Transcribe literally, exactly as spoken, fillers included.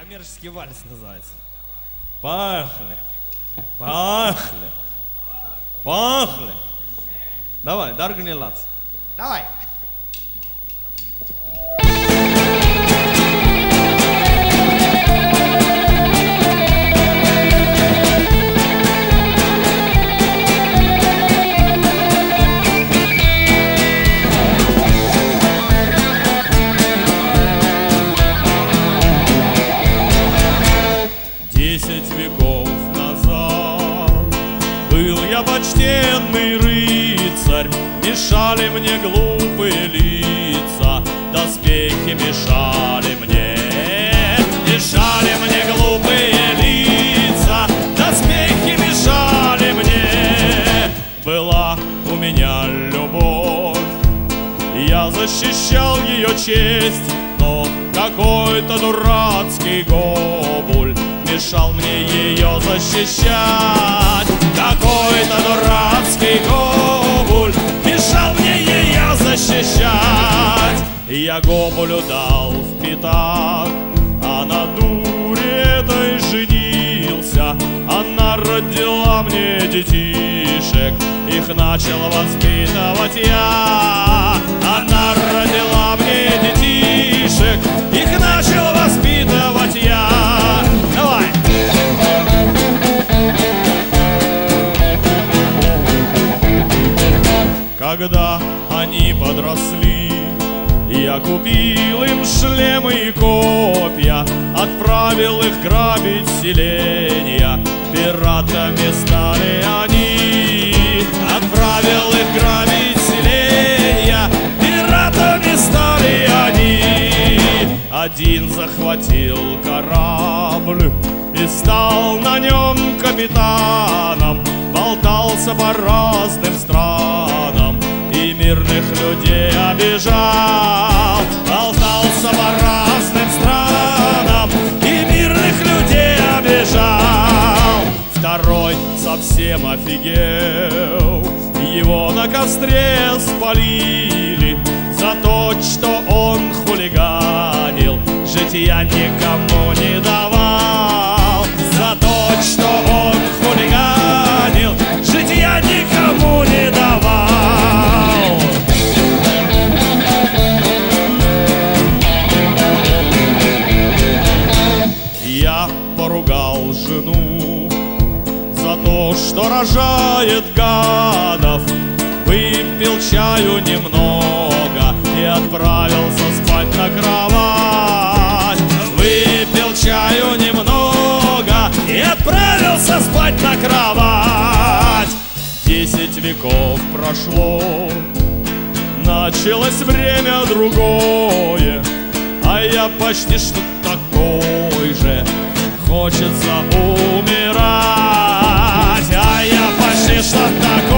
Коммерческий вальс называется. Пахли. Пахли. Пахли. Давай, Дарганилац. Давай. Десять веков назад был я почтенный рыцарь, мешали мне глупые лица, доспехи мешали мне, мешали мне глупые лица, доспехи мешали мне. Была у меня любовь, я защищал ее честь, но какой-то дурацкий гобуль мешал мне ее защищать. Какой-то дурацкий гобуль мешал мне ее защищать. Я гобулю дал в пятак, а на дуре этой женился. Она родила мне детишек, их начал воспитывать я. Она родила мне детишек, их начал воспитывать я. Давай! Когда они подросли, я купил им шлемы и копья, отправил их грабить селения. Пиратами стали они, отправил их грабить селения. Пиратами стали они. Один захватил корабль и стал на нем капитаном. Болтался по разным странам и мирных людей обижал. Болтался по разным странам и мирных людей обижал. Второй совсем офигел, его на костре спалили за то, что он хулиганил, житья никому не давал. За то, что он хулиганил, житья никому не давал. Я поругал жену за то, что рожает гадов, выпил чаю немного и отправился спать на кровать. Выпил чаю немного и отправился спать на кровать. Десять веков прошло, началось время другое, а я почти что такой же. Хочется умирать, а я почти что такой.